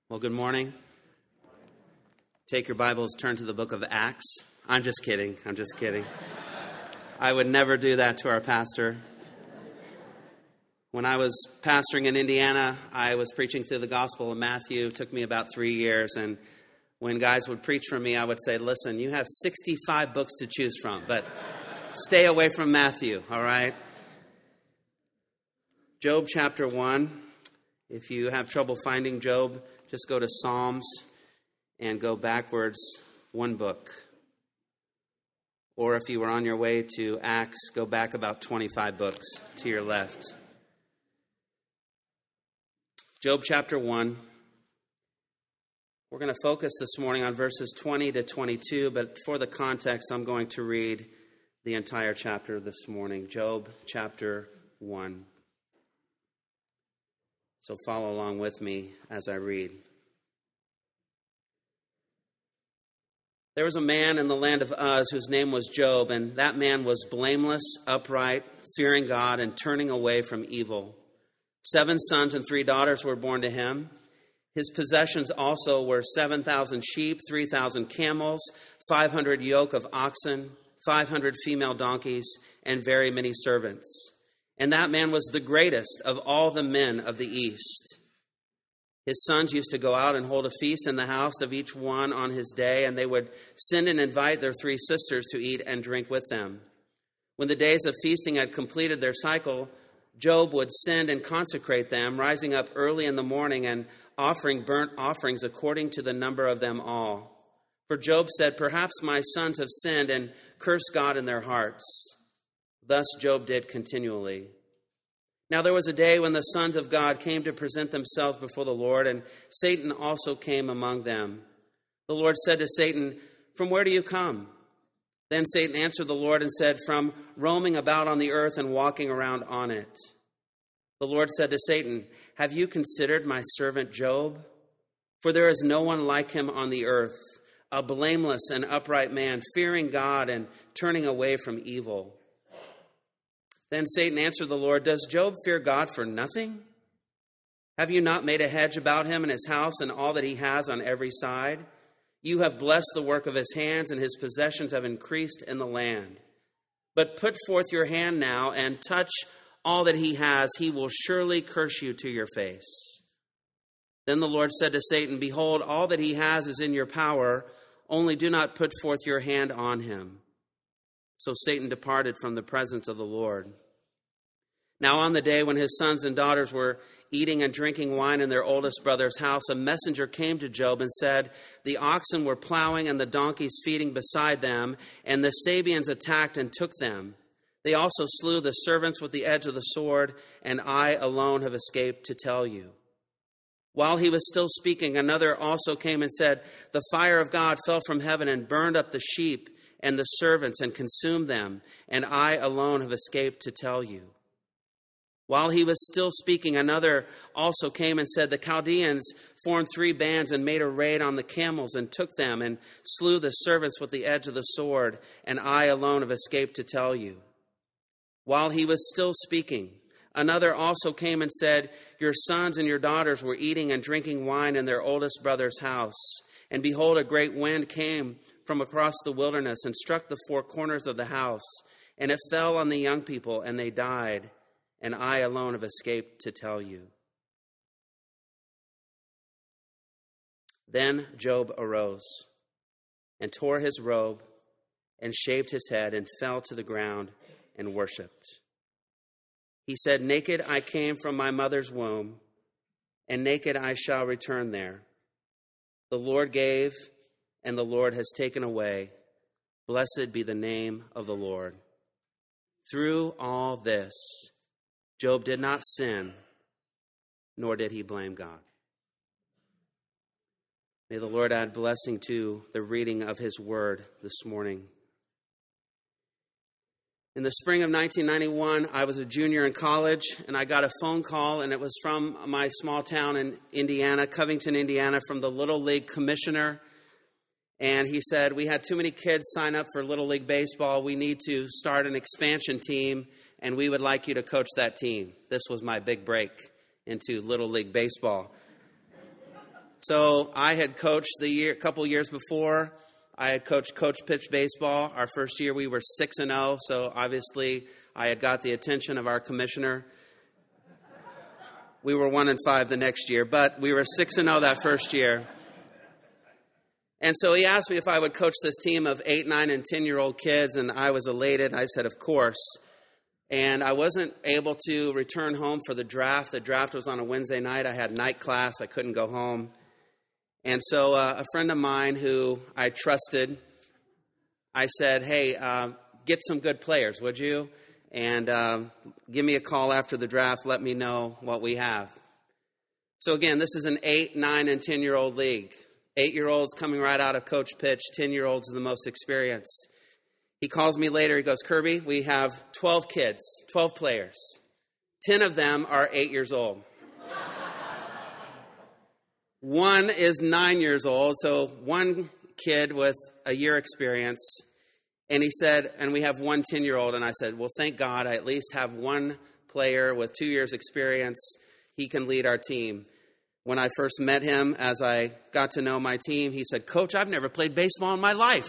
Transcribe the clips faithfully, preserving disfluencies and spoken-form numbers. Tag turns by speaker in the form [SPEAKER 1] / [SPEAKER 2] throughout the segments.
[SPEAKER 1] Well, good morning. Take your Bibles, turn to the book of Acts. I'm just kidding. I'm just kidding. I would never do that to our pastor. When I was pastoring in Indiana, I was preaching through the Gospel of Matthew. It took me about three years. And when guys would preach for me, I would say, listen, you have sixty-five books to choose from, but stay away from Matthew, all right? Job chapter one. If you have trouble finding Job, just go to Psalms and go backwards one book. Or if you were on your way to Acts, go back about twenty-five books to your left. Job chapter one. We're going to focus this morning on verses twenty to twenty-two, but for the context, I'm going to read the entire chapter this morning. Job chapter one. So follow along with me as I read. There was a man in the land of Uz whose name was Job, and that man was blameless, upright, fearing God, and turning away from evil. Seven sons and three daughters were born to him. His possessions also were seven thousand sheep, three thousand camels, five hundred yoke of oxen, five hundred female donkeys, and very many servants. And that man was the greatest of all the men of the East. His sons used to go out and hold a feast in the house of each one on his day, and they would send and invite their three sisters to eat and drink with them. When the days of feasting had completed their cycle, Job would send and consecrate them, rising up early in the morning and offering burnt offerings according to the number of them all. For Job said, "Perhaps my sons have sinned and cursed God in their hearts." Thus Job did continually. Now there was a day when the sons of God came to present themselves before the Lord, and Satan also came among them. The Lord said to Satan, "From where do you come?" Then Satan answered the Lord and said, "From roaming about on the earth and walking around on it." The Lord said to Satan, "Have you considered my servant Job? For there is no one like him on the earth, a blameless and upright man, fearing God and turning away from evil." Then Satan answered the Lord, "Does Job fear God for nothing? Have you not made a hedge about him and his house and all that he has on every side? You have blessed the work of his hands, and his possessions have increased in the land. But put forth your hand now and touch all that he has. He will surely curse you to your face." Then the Lord said to Satan, "Behold, all that he has is in your power, only do not put forth your hand on him." So Satan departed from the presence of the Lord. Now on the day when his sons and daughters were eating and drinking wine in their oldest brother's house, a messenger came to Job and said, "The oxen were plowing and the donkeys feeding beside them, and the Sabeans attacked and took them. They also slew the servants with the edge of the sword, and I alone have escaped to tell you." While he was still speaking, another also came and said, "The fire of God fell from heaven and burned up the sheep and the servants and consumed them, and I alone have escaped to tell you." While he was still speaking, another also came and said, "The Chaldeans formed three bands and made a raid on the camels and took them and slew the servants with the edge of the sword, and I alone have escaped to tell you." While he was still speaking, another also came and said, "Your sons and your daughters were eating and drinking wine in their oldest brother's house. And behold, a great wind came from across the wilderness and struck the four corners of the house, and it fell on the young people, and they died, and I alone have escaped to tell you." Then Job arose and tore his robe and shaved his head and fell to the ground and worshipped. He said, "Naked I came from my mother's womb, and naked I shall return there. The Lord gave, and the Lord has taken away. Blessed be the name of the Lord." Through all this, Job did not sin, nor did he blame God. May the Lord add blessing to the reading of his word this morning. In the spring of nineteen ninety-one, I was a junior in college, and I got a phone call, and it was from my small town in Indiana, Covington, Indiana, from the Little League commissioner. And he said, "We had too many kids sign up for Little League baseball. We need to start an expansion team, and we would like you to coach that team." This was my big break into Little League baseball. So I had coached the year, a couple years before. I had coached Coach Pitch Baseball. Our first year we were six and oh, so obviously I had got the attention of our commissioner. We were one and five the next year, but we were six and oh that first year. And so he asked me if I would coach this team of eight, nine, and ten-year-old kids, and I was elated. I said, of course. And I wasn't able to return home for the draft. The draft was on a Wednesday night. I had night class. I couldn't go home. And so uh, a friend of mine who I trusted, I said, hey, uh, get some good players, would you? And uh, give me a call after the draft. Let me know what we have. So again, this is an eight, nine, and ten-year-old league. Eight-year-olds coming right out of Coach Pitch. Ten-year-olds are the most experienced. He calls me later. He goes, Kirby, we have twelve kids, twelve players. Ten of them are eight years old. One is nine years old, so one kid with a year experience. And he said, and we have one ten-year-old. And I said, well, thank God I at least have one player with two years experience. He can lead our team. When I first met him, as I got to know my team, he said, Coach, I've never played baseball in my life.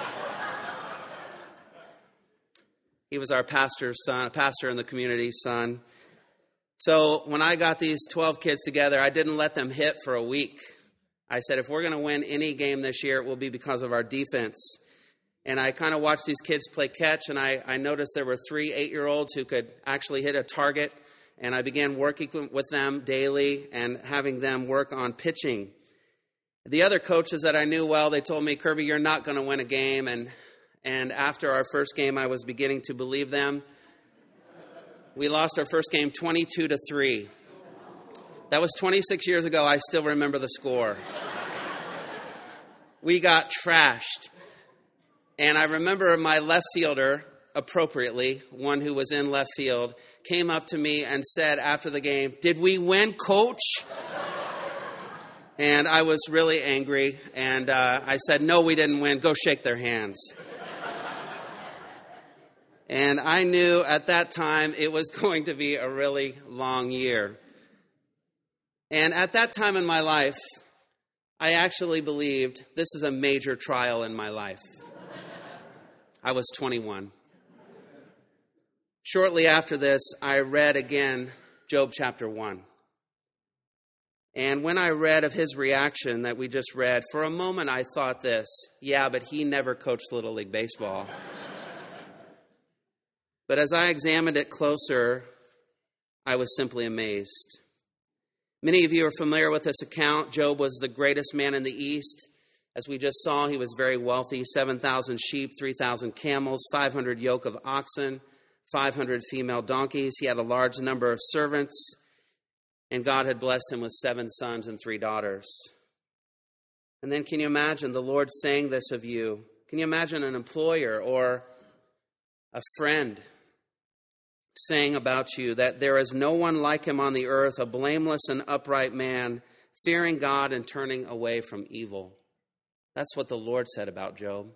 [SPEAKER 1] He was our pastor's son, a pastor in the community's son. So when I got these twelve kids together, I didn't let them hit for a week. I said, if we're going to win any game this year, it will be because of our defense. And I kind of watched these kids play catch, and I, I noticed there were three eight-year-olds who could actually hit a target. And I began working with them daily and having them work on pitching. The other coaches that I knew well, they told me, Kirby, you're not going to win a game. And, and after our first game, I was beginning to believe them. We lost our first game twenty-two to three. That was twenty-six years ago. I still remember the score. We got trashed. And I remember my left fielder, appropriately, one who was in left field, came up to me and said after the game, did we win, Coach? And I was really angry. And uh, I said, no, we didn't win. Go shake their hands. And I knew at that time it was going to be a really long year. And at that time in my life, I actually believed this is a major trial in my life. I was twenty-one. Shortly after this, I read again Job chapter one. And when I read of his reaction that we just read, for a moment I thought this, yeah, but he never coached Little League Baseball. But as I examined it closer, I was simply amazed. Many of you are familiar with this account. Job was the greatest man in the East. As we just saw, he was very wealthy, seven thousand sheep, three thousand camels, five hundred yoke of oxen, five hundred female donkeys. He had a large number of servants, and God had blessed him with seven sons and three daughters. And then can you imagine the Lord saying this of you? Can you imagine an employer or a friend saying about you that there is no one like him on the earth, a blameless and upright man, fearing God and turning away from evil? That's what the Lord said about Job.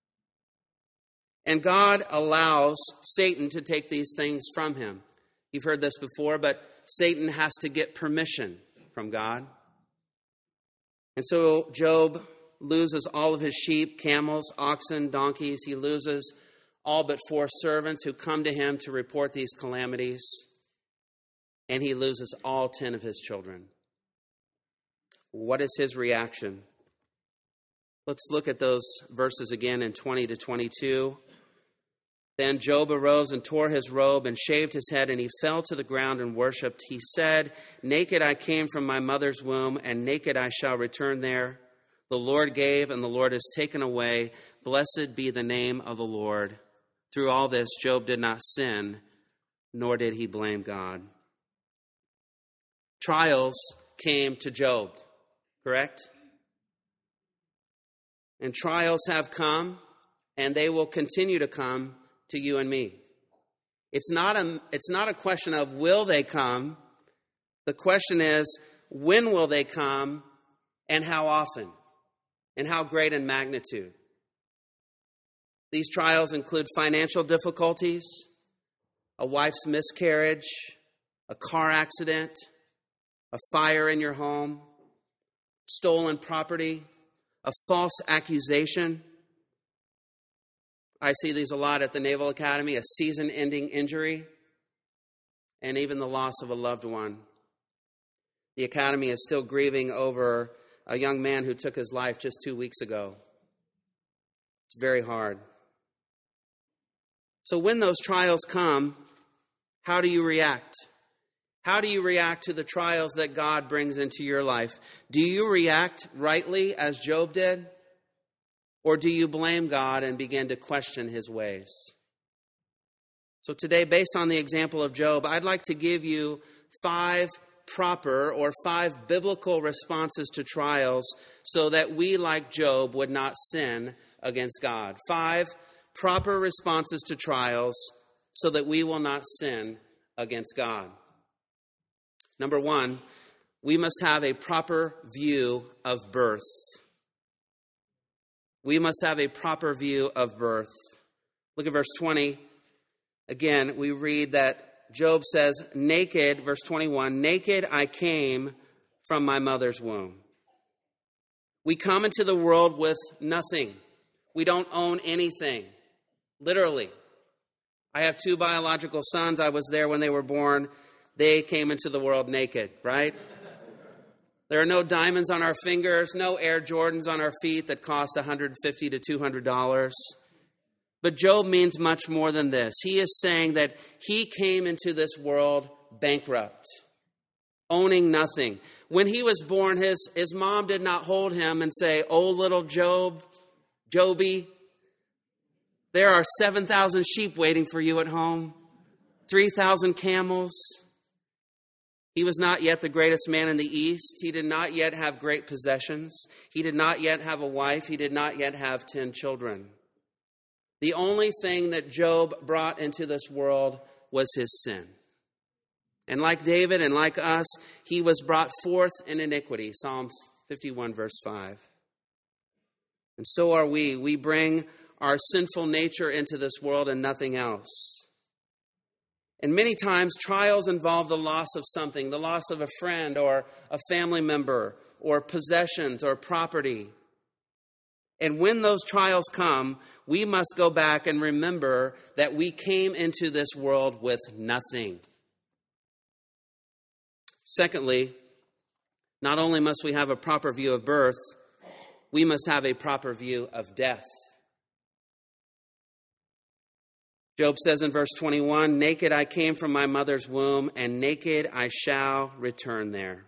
[SPEAKER 1] And God allows Satan to take these things from him. You've heard this before, but Satan has to get permission from God. And so Job loses all of his sheep, camels, oxen, donkeys. He loses all but four servants who come to him to report these calamities. And he loses all ten of his children. What is his reaction? Let's look at those verses again in twenty to twenty-two. Then Job arose and tore his robe and shaved his head, and he fell to the ground and worshipped. He said, naked I came from my mother's womb, and naked I shall return there. The Lord gave, and the Lord has taken away. Blessed be the name of the Lord. Through all this, Job did not sin, nor did he blame God. Trials came to Job, correct? And trials have come, and they will continue to come to you and me. It's not a, it's not a question of will they come. The question is, when will they come, and how often, and how great in magnitude? These trials include financial difficulties, a wife's miscarriage, a car accident, a fire in your home, stolen property, a false accusation. I see these a lot at the Naval Academy, a season-ending injury, and even the loss of a loved one. The Academy is still grieving over a young man who took his life just two weeks ago. It's very hard. So when those trials come, how do you react? How do you react to the trials that God brings into your life? Do you react rightly as Job did? Or do you blame God and begin to question his ways? So today, based on the example of Job, I'd like to give you five proper or five biblical responses to trials so that we, like Job, would not sin against God. Five proper responses to trials so that we will not sin against God. Number one, we must have a proper view of birth. We must have a proper view of birth. Look at verse twenty. Again, we read that Job says, naked, verse twenty-one, naked I came from my mother's womb. We come into the world with nothing. We don't own anything. Literally. I have two biological sons. I was there when they were born. They came into the world naked, right? There are no diamonds on our fingers, no Air Jordans on our feet that cost one hundred fifty to two hundred dollars. But Job means much more than this. He is saying that he came into this world bankrupt, owning nothing. When he was born, his, his mom did not hold him and say, "Oh, little Job, Joby, there are seven thousand sheep waiting for you at home, three thousand camels." He was not yet the greatest man in the East. He did not yet have great possessions. He did not yet have a wife. He did not yet have ten children. The only thing that Job brought into this world was his sin. And like David and like us, he was brought forth in iniquity. Psalm fifty-one, verse five. And so are we. We bring our sinful nature into this world and nothing else. And many times trials involve the loss of something, the loss of a friend or a family member or possessions or property. And when those trials come, we must go back and remember that we came into this world with nothing. Secondly, not only must we have a proper view of birth, we must have a proper view of death. Job says in verse twenty-one, naked I came from my mother's womb, and naked I shall return there.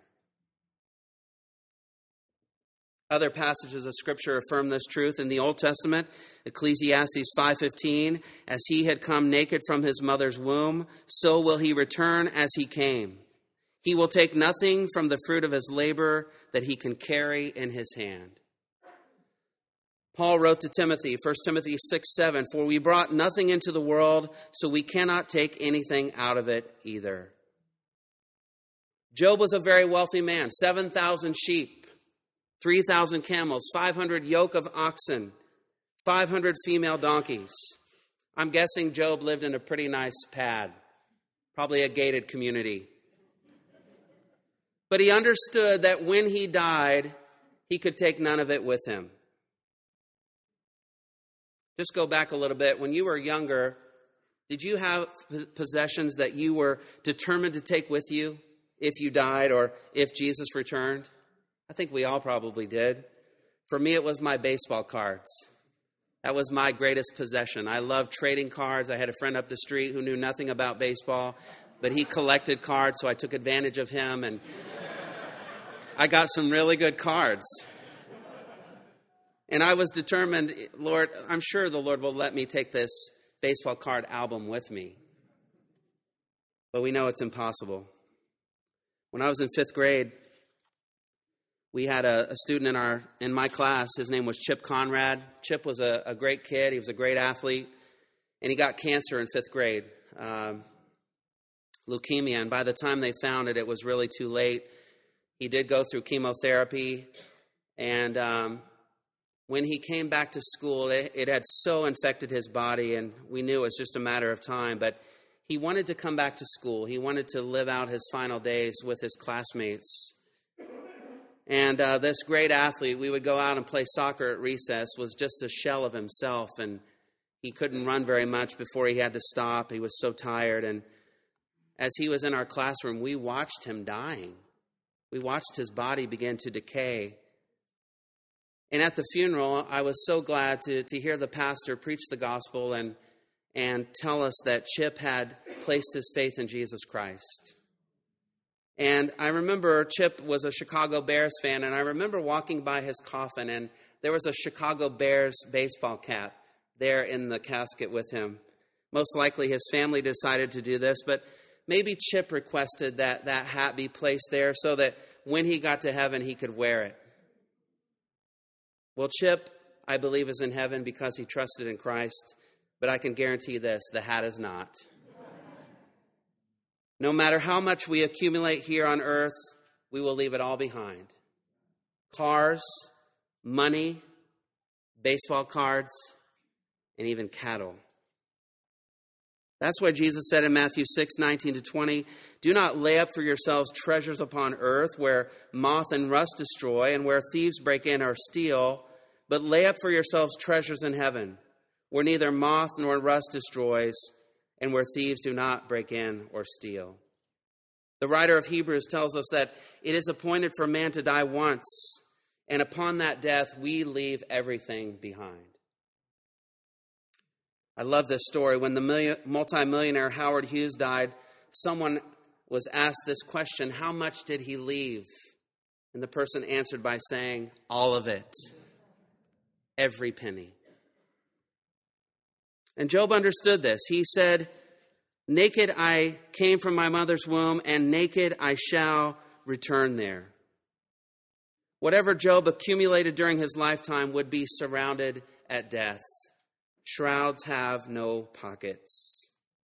[SPEAKER 1] Other passages of Scripture affirm this truth. In the Old Testament, Ecclesiastes five fifteen, as he had come naked from his mother's womb, so will he return as he came. He will take nothing from the fruit of his labor that he can carry in his hand. Paul wrote to Timothy, First Timothy six seven, for we brought nothing into the world, so we cannot take anything out of it either. Job was a very wealthy man, seven thousand sheep, three thousand camels, five hundred yoke of oxen, five hundred female donkeys. I'm guessing Job lived in a pretty nice pad, probably a gated community. But he understood that when he died, he could take none of it with him. Just go back a little bit. When you were younger, did you have possessions that you were determined to take with you if you died or if Jesus returned? I think we all probably did. For me, it was my baseball cards. That was my greatest possession. I loved trading cards. I had a friend up the street who knew nothing about baseball, but he collected cards, so I took advantage of him, and I got some really good cards. And I was determined, Lord, I'm sure the Lord will let me take this baseball card album with me. But we know it's impossible. When I was in fifth grade, we had a, a student in our in my class. His name was Chip Conrad. Chip was a, a great kid. He was a great athlete. And he got cancer in fifth grade, um, leukemia. And by the time they found it, it was really too late. He did go through chemotherapy. And um, when he came back to school, it, it had so infected his body, and we knew it was just a matter of time. But he wanted to come back to school. He wanted to live out his final days with his classmates. And uh, this great athlete, we would go out and play soccer at recess, was just a shell of himself. And he couldn't run very much before he had to stop. He was so tired. And as he was in our classroom, we watched him dying. We watched his body begin to decay. And at the funeral, I was so glad to, to hear the pastor preach the gospel and, and tell us that Chip had placed his faith in Jesus Christ. And I remember Chip was a Chicago Bears fan, and I remember walking by his coffin, and there was a Chicago Bears baseball cap there in the casket with him. Most likely his family decided to do this, but maybe Chip requested that that hat be placed there so that when he got to heaven, he could wear it. Well, Chip, I believe, is in heaven because he trusted in Christ, but I can guarantee this, the hat is not. No matter how much we accumulate here on earth, we will leave it all behind. Cars, money, baseball cards, and even cattle. That's why Jesus said in Matthew six, nineteen to twenty, do not lay up for yourselves treasures upon earth where moth and rust destroy and where thieves break in or steal, but lay up for yourselves treasures in heaven where neither moth nor rust destroys and where thieves do not break in or steal. The writer of Hebrews tells us that it is appointed for man to die once, and upon that death we leave everything behind. I love this story. When the multimillionaire Howard Hughes died, someone was asked this question, how much did he leave? And the person answered by saying, all of it. Every penny. And Job understood this. He said, naked I came from my mother's womb, and naked I shall return there. Whatever Job accumulated during his lifetime would be surrounded at death. Shrouds have no pockets.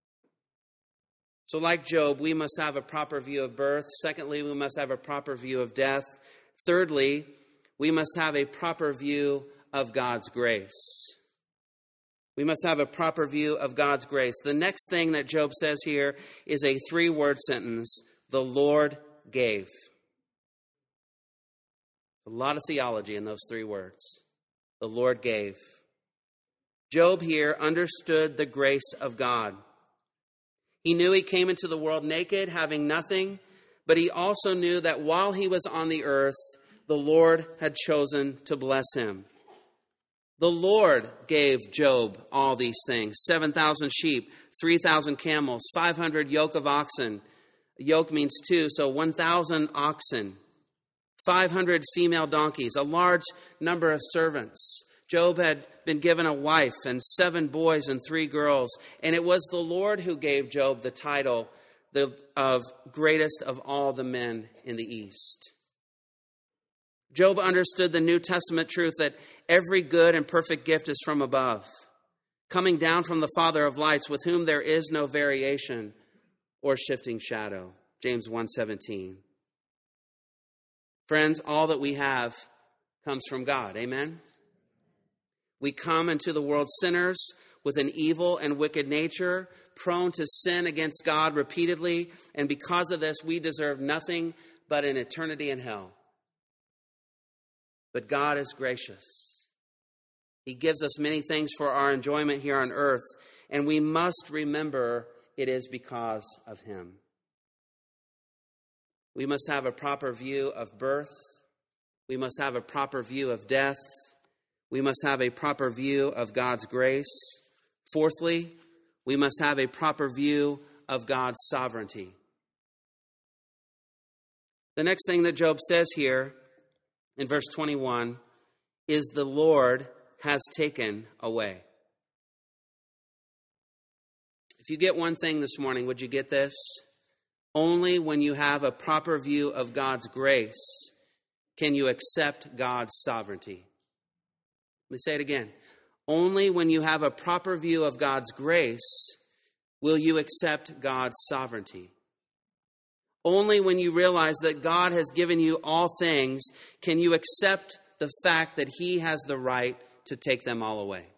[SPEAKER 1] So like Job, we must have a proper view of birth. Secondly, we must have a proper view of death. Thirdly, we must have a proper view of God's grace. We must have a proper view of God's grace. The next thing that Job says here is a three-word sentence, the Lord gave. A lot of theology in those three words. The Lord gave. Job here understood the grace of God. He knew he came into the world naked, having nothing, but he also knew that while he was on the earth, the Lord had chosen to bless him. The Lord gave Job all these things, seven thousand sheep, three thousand camels, five hundred yoke of oxen. Yoke means two, so one thousand oxen, five hundred female donkeys, a large number of servants. Job had been given a wife and seven boys and three girls, and it was the Lord who gave Job the title of greatest of all the men in the East. Job understood the New Testament truth that every good and perfect gift is from above, coming down from the Father of lights, with whom there is no variation or shifting shadow. James one seventeen. Friends, all that we have comes from God. Amen? We come into the world sinners with an evil and wicked nature, prone to sin against God repeatedly, and because of this, we deserve nothing but an eternity in hell. But God is gracious. He gives us many things for our enjoyment here on earth, and we must remember it is because of Him. We must have a proper view of birth. We must have a proper view of death. We must have a proper view of God's grace. Fourthly, we must have a proper view of God's sovereignty. The next thing that Job says here in verse twenty-one is the Lord has taken away. If you get one thing this morning, would you get this? Only when you have a proper view of God's grace can you accept God's sovereignty. Let me say it again. Only when you have a proper view of God's grace will you accept God's sovereignty. Only when you realize that God has given you all things can you accept the fact that He has the right to take them all away.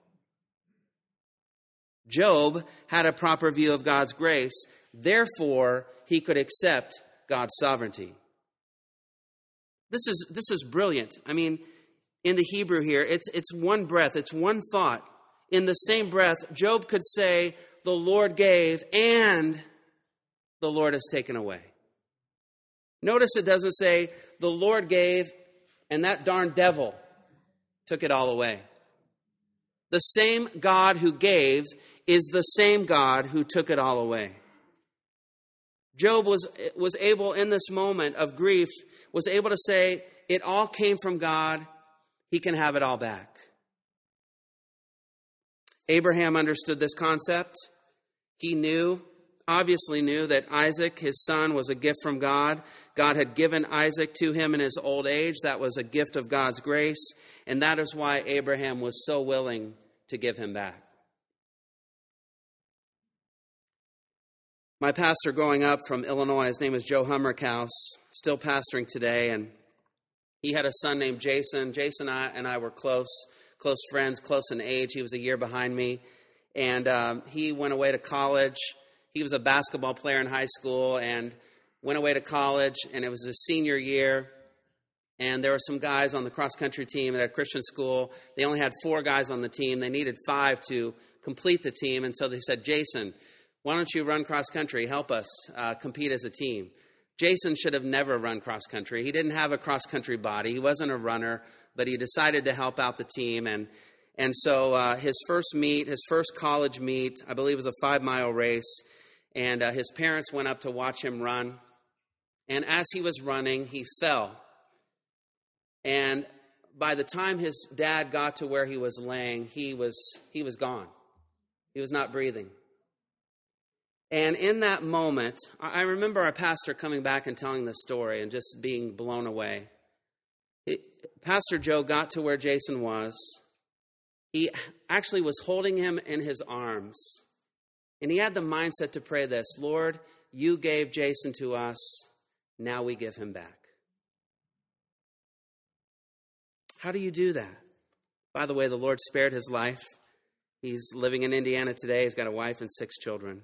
[SPEAKER 1] Job had a proper view of God's grace, therefore he could accept God's sovereignty. This is this is brilliant. I mean, in the Hebrew here, it's it's one breath, it's one thought. In the same breath, Job could say, the Lord gave and the Lord has taken away. Notice it doesn't say, the Lord gave and that darn devil took it all away. The same God who gave is the same God who took it all away. Job was, was able in this moment of grief, was able to say, it all came from God. He can have it all back. Abraham understood this concept. He knew, obviously knew, that Isaac, his son, was a gift from God. God had given Isaac to him in his old age. That was a gift of God's grace. And that is why Abraham was so willing to give him back. My pastor growing up from Illinois, his name is Joe Hummerkaus, still pastoring today, and he had a son named Jason. Jason and I, and I were close, close friends, close in age. He was a year behind me, and um, he went away to college. He was a basketball player in high school and went away to college, and it was his senior year, and there were some guys on the cross-country team at a Christian school. They only had four guys on the team. They needed five to complete the team, and so they said, Jason, why don't you run cross-country? Help us uh, compete as a team. Jason should have never run cross-country. He didn't have a cross-country body. He wasn't a runner, but he decided to help out the team. And and so uh, his first meet, his first college meet, I believe was a five-mile race, and uh, his parents went up to watch him run. And as he was running, he fell. And by the time his dad got to where he was laying, he was he was gone. He was not breathing. And in that moment, I remember our pastor coming back and telling the story and just being blown away. It, Pastor Joe got to where Jason was. He actually was holding him in his arms. And he had the mindset to pray this, Lord, you gave Jason to us. Now we give him back. How do you do that? By the way, the Lord spared his life. He's living in Indiana today. He's got a wife and six children.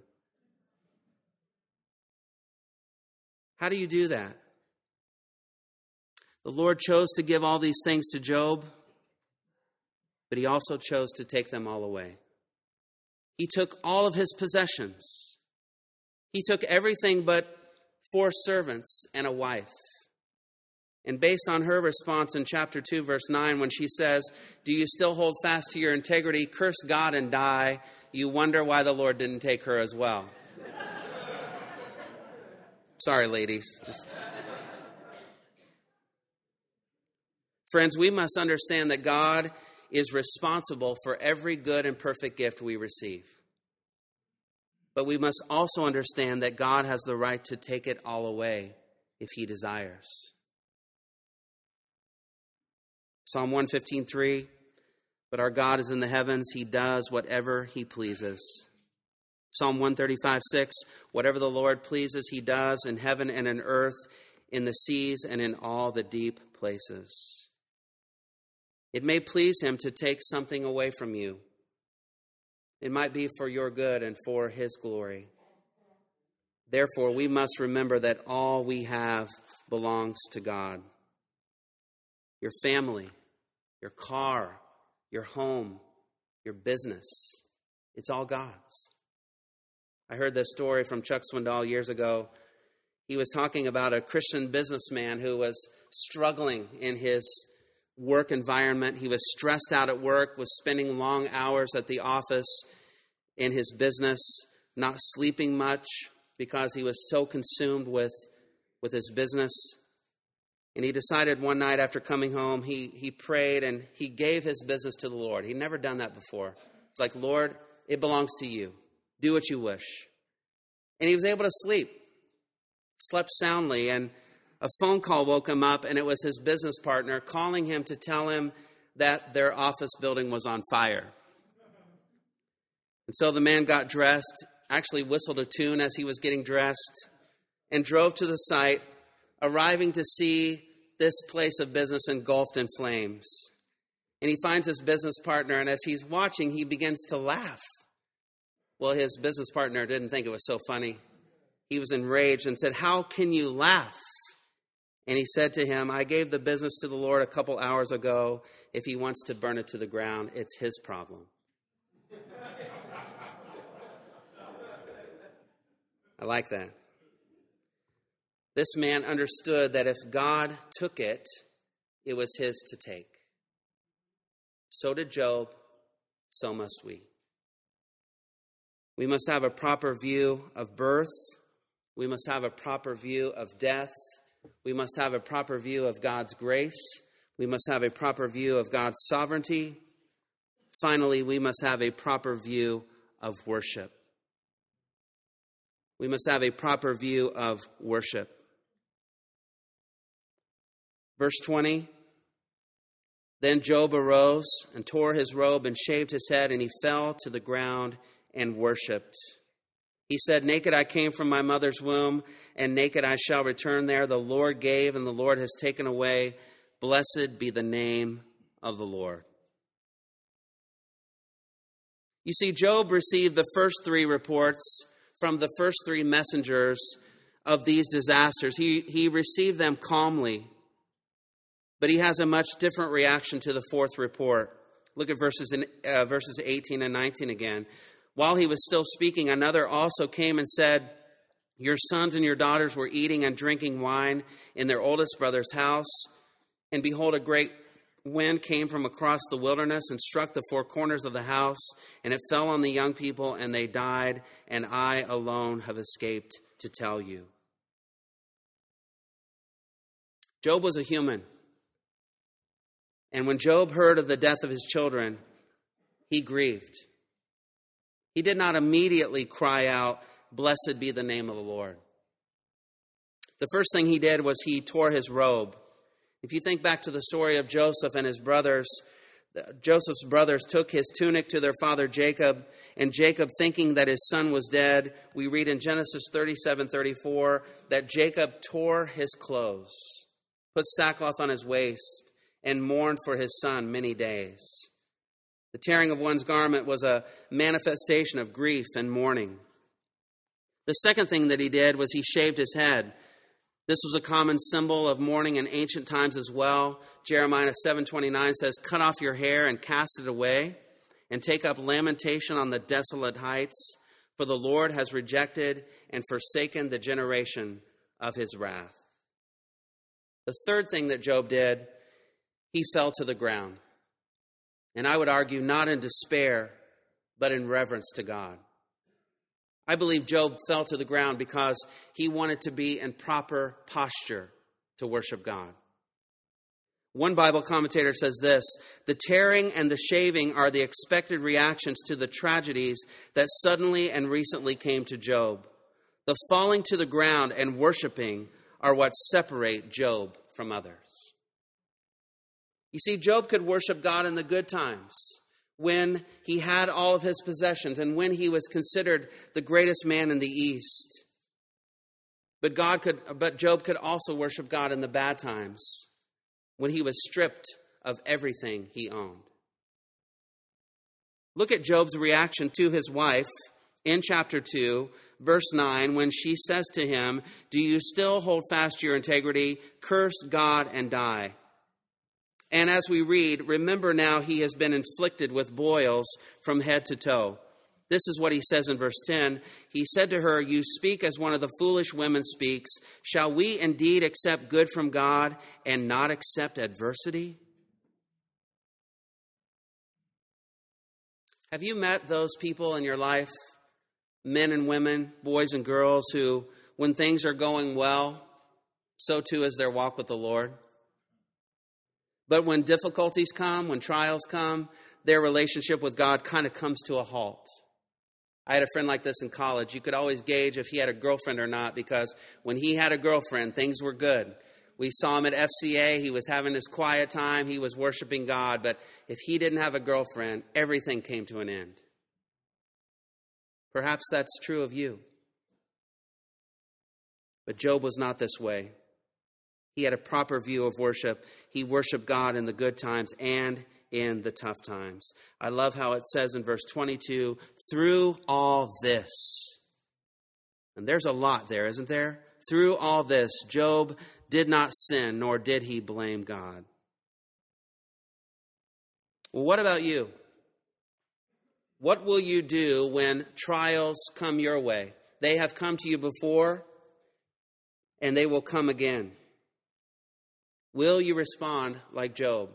[SPEAKER 1] How do you do that? The Lord chose to give all these things to Job, but he also chose to take them all away. He took all of his possessions. He took everything but four servants and a wife. And based on her response in chapter two, verse nine, when she says, do you still hold fast to your integrity, curse God and die, you wonder why the Lord didn't take her as well. Sorry, ladies. Just Friends, we must understand that God is responsible for every good and perfect gift we receive. But we must also understand that God has the right to take it all away if he desires. Psalm one fifteen, three, but our God is in the heavens. He does whatever he pleases. Psalm one thirty-five, six, whatever the Lord pleases, he does in heaven and in earth, in the seas and in all the deep places. It may please him to take something away from you. It might be for your good and for his glory. Therefore, we must remember that all we have belongs to God. Your family, your car, your home, your business, it's all God's. I heard this story from Chuck Swindoll years ago. He was talking about a Christian businessman who was struggling in his work environment. He was stressed out at work, was spending long hours at the office in his business, not sleeping much because he was so consumed with, with his business. And he decided one night after coming home, he, he prayed and he gave his business to the Lord. He'd never done that before. It's like, Lord, it belongs to you. Do what you wish. And he was able to sleep, slept soundly, and a phone call woke him up, and it was his business partner calling him to tell him that their office building was on fire. And so the man got dressed, actually whistled a tune as he was getting dressed, and drove to the site, arriving to see this place of business engulfed in flames. And he finds his business partner, and as he's watching, he begins to laugh. Well, his business partner didn't think it was so funny. He was enraged and said, how can you laugh? And he said to him, I gave the business to the Lord a couple hours ago. If he wants to burn it to the ground, it's his problem. I like that. This man understood that if God took it, it was his to take. So did Job, so must we. We must have a proper view of birth. We must have a proper view of death. We must have a proper view of God's grace. We must have a proper view of God's sovereignty. Finally, we must have a proper view of worship. We must have a proper view of worship. Verse twenty, then Job arose and tore his robe and shaved his head, and he fell to the ground and worshipped. He said, naked I came from my mother's womb, and naked I shall return there. The Lord gave, and the Lord has taken away. Blessed be the name of the Lord. You see, Job received the first three reports from the first three messengers of these disasters. He, he received them calmly, but he has a much different reaction to the fourth report. Look at verses, in, uh, verses eighteen and nineteen again. While he was still speaking, another also came and said, your sons and your daughters were eating and drinking wine in their oldest brother's house. And behold, a great wind came from across the wilderness and struck the four corners of the house, and it fell on the young people, and they died, and I alone have escaped to tell you. Job was a human. And when Job heard of the death of his children, he grieved. He did not immediately cry out, blessed be the name of the Lord. The first thing he did was he tore his robe. If you think back to the story of Joseph and his brothers, Joseph's brothers took his tunic to their father Jacob, and Jacob, thinking that his son was dead, we read in Genesis thirty-seven thirty-four that Jacob tore his clothes, put sackcloth on his waist, and mourned for his son many days. The tearing of one's garment was a manifestation of grief and mourning. The second thing that he did was he shaved his head. This was a common symbol of mourning in ancient times as well. Jeremiah seven twenty-nine says, cut off your hair and cast it away, and take up lamentation on the desolate heights, for the Lord has rejected and forsaken the generation of his wrath. The third thing that Job did, he fell to the ground. And I would argue not in despair, but in reverence to God. I believe Job fell to the ground because he wanted to be in proper posture to worship God. One Bible commentator says this, the tearing and the shaving are the expected reactions to the tragedies that suddenly and recently came to Job. The falling to the ground and worshiping are what separate Job from others. You see, Job could worship God in the good times, when he had all of his possessions and when he was considered the greatest man in the East. But God could, but Job could also worship God in the bad times, when he was stripped of everything he owned. Look at Job's reaction to his wife in chapter two, verse nine, when she says to him, do you still hold fast to your integrity? Curse God and die. And as we read, remember now he has been inflicted with boils from head to toe. This is what he says in verse ten. He said to her, you speak as one of the foolish women speaks. Shall we indeed accept good from God and not accept adversity? Have you met those people in your life, men and women, boys and girls, who, when things are going well, so too is their walk with the Lord? But when difficulties come, when trials come, their relationship with God kind of comes to a halt. I had a friend like this in college. You could always gauge if he had a girlfriend or not, because when he had a girlfriend, things were good. We saw him at F C A. He was having his quiet time. He was worshiping God. But if he didn't have a girlfriend, everything came to an end. Perhaps that's true of you. But Job was not this way. He had a proper view of worship. He worshiped God in the good times and in the tough times. I love how it says in verse twenty-two, through all this. And there's a lot there, isn't there? through all this, Job did not sin, nor did he blame God. Well, what about you? What will you do when trials come your way? They have come to you before, and they will come again. Will you respond like Job?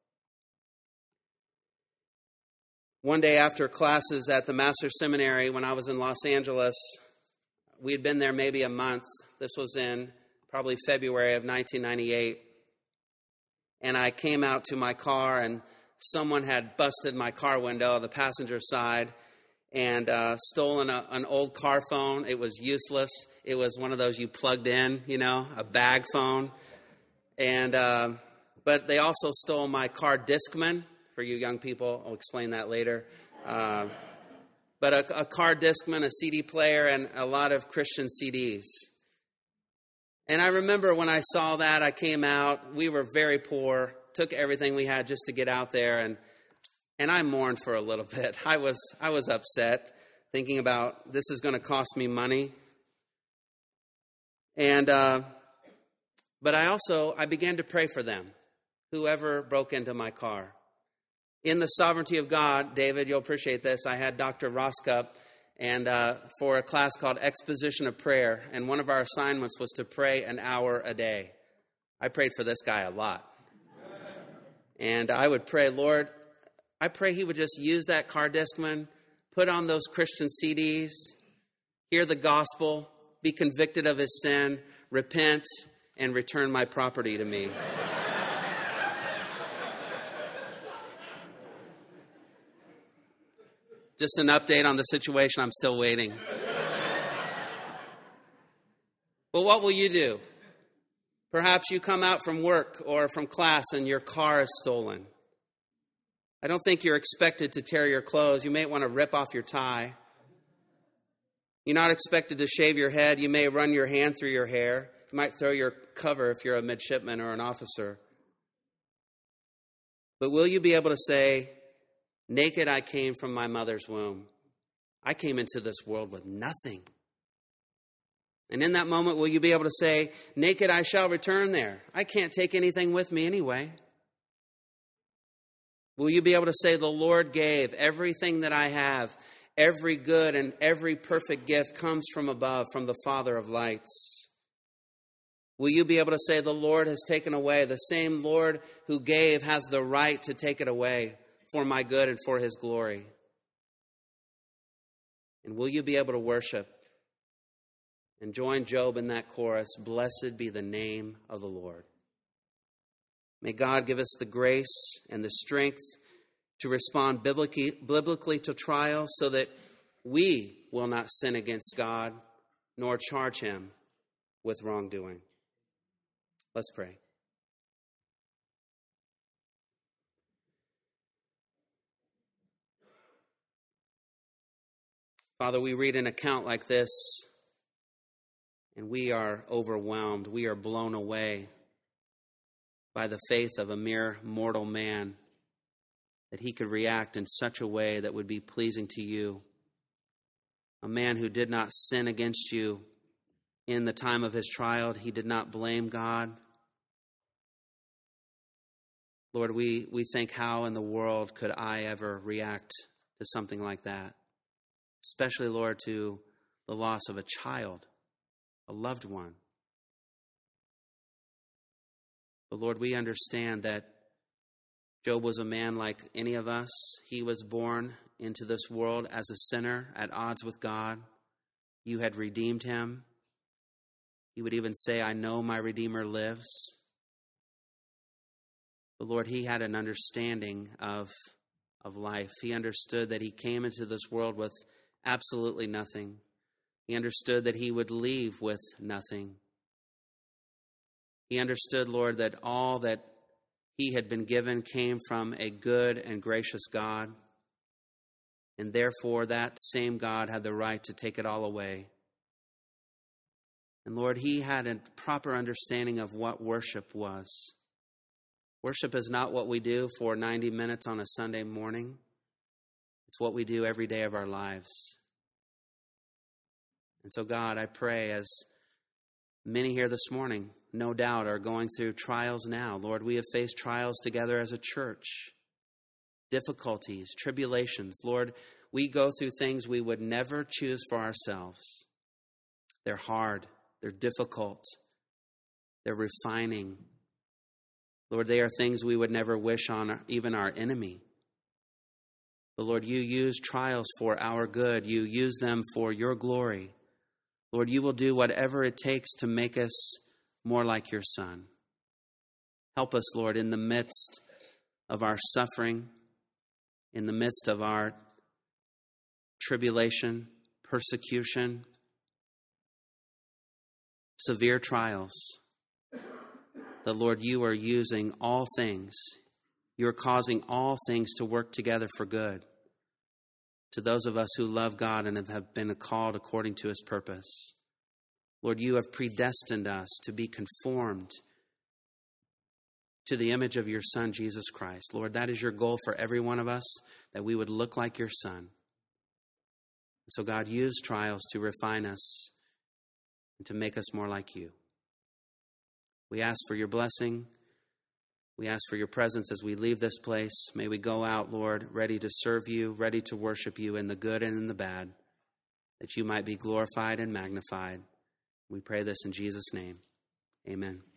[SPEAKER 1] One day after classes at the Master's Seminary when I was in Los Angeles, we had been there maybe a month. This was in probably February of nineteen ninety-eight. And I came out to my car, and someone had busted my car window, the passenger side, and uh, stolen a, an old car phone. It was useless. It was one of those you plugged in, you know, a bag phone. And uh, but they also stole my car Discman. For you young people, I'll explain that later. Uh, but a, a car Discman, a C D player, and a lot of Christian C Ds. And I remember when I saw that, I came out. We were very poor. Took everything we had just to get out there, and and I mourned for a little bit. I was I was upset, thinking about this is going to cost me money. And uh, but I also I began to pray for them, whoever broke into my car. In the sovereignty of God, David, you'll appreciate this. I had Doctor Roskup, and uh, for a class called Exposition of Prayer, and one of our assignments was to pray an hour a day. I prayed for this guy a lot. And I would pray, Lord, I pray he would just use that car Discman, put on those Christian C Ds, hear the gospel, be convicted of his sin, repent, and return my property to me. Just an update on the situation. I'm still waiting. Well, what will you do? Perhaps you come out from work or from class and your car is stolen. I don't think you're expected to tear your clothes. You may want to rip off your tie. You're not expected to shave your head. You may run your hand through your hair. You might throw your cover if you're a midshipman or an officer. But will you be able to say, naked I came from my mother's womb. I came into this world with nothing. And in that moment, will you be able to say, naked I shall return there. I can't take anything with me anyway. Will you be able to say, the Lord gave everything that I have, every good and every perfect gift comes from above, from the Father of lights. Will you be able to say, the Lord has taken away, the same Lord who gave has the right to take it away, for my good and for his glory? And will you be able to worship and join Job in that chorus, blessed be the name of the Lord? May God give us the grace and the strength to respond biblically, biblically to trials so that we will not sin against God nor charge him with wrongdoing. Let's pray. Father, we read an account like this, and we are overwhelmed. We are blown away by the faith of a mere mortal man, that he could react in such a way that would be pleasing to you. A man who did not sin against you in the time of his trial. He did not blame God. Lord, we, we think, how in the world could I ever react to something like that? Especially, Lord, to the loss of a child, a loved one. But Lord, we understand that Job was a man like any of us. He was born into this world as a sinner, at odds with God. You had redeemed him. He would even say, I know my Redeemer lives. But Lord, he had an understanding of, of life. He understood that he came into this world with absolutely nothing. He understood that he would leave with nothing. He understood, Lord, that all that he had been given came from a good and gracious God. And therefore, that same God had the right to take it all away. And Lord, he had a proper understanding of what worship was. Worship is not what we do for ninety minutes on a Sunday morning. It's what we do every day of our lives. And so, God, I pray as Many here this morning, no doubt, are going through trials now. Lord, we have faced trials together as a church, difficulties, tribulations. Lord, we go through things we would never choose for ourselves. They're hard. They're difficult. They're refining. Lord, they are things we would never wish on even our enemy. But Lord, you use trials for our good. You use them for your glory. Lord, you will do whatever it takes to make us more like your Son. Help us, Lord, in the midst of our suffering, in the midst of our tribulation, persecution, severe trials. That, Lord, you are using all things. You are causing all things to work together for good to those of us who love God and have been called according to his purpose. Lord, you have predestined us to be conformed to the image of your Son, Jesus Christ. Lord, that is your goal for every one of us, that we would look like your Son. So, God, use trials to refine us and to make us more like you. We ask for your blessing. We ask for your presence as we leave this place. May we go out, Lord, ready to serve you, ready to worship you in the good and in the bad, that you might be glorified and magnified. We pray this in Jesus' name. Amen.